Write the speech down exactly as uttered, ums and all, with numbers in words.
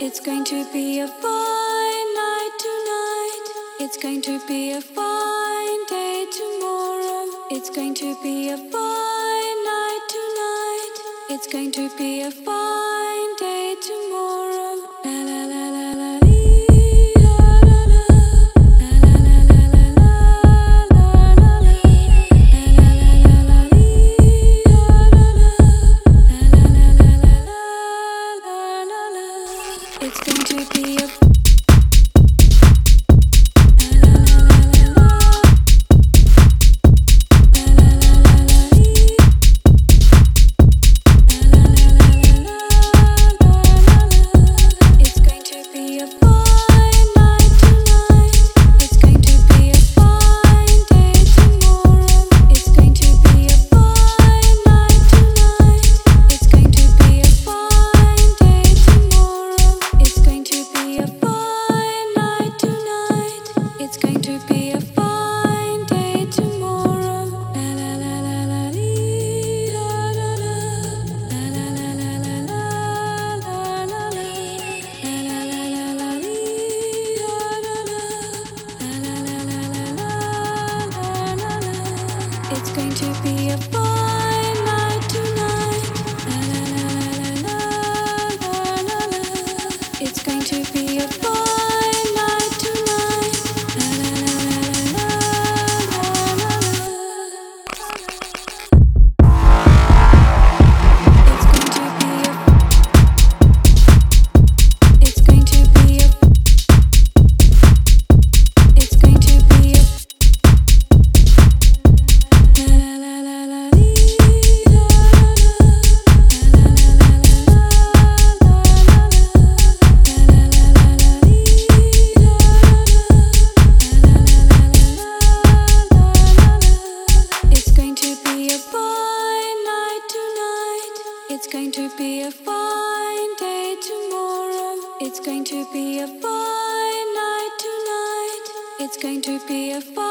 It's going to be a fine night tonight. It's going to be a fine day tomorrow. It's going to be a fine night tonight. It's going to be a fine day tomorrow. La la la la la lee, la la la. La la la la la la la la la. La la la la la lee, la la la. La la la la la la la la. It's going to be a It's going to be a fine night tonight. La la la la la la la la. It's going to be a fine night tonight. La la la la la la la la. It's going to be a. It's going to be a. It's going to be a. It's going to be a fine day tomorrow. It's going to be a fine night tonight. It's going to be a fine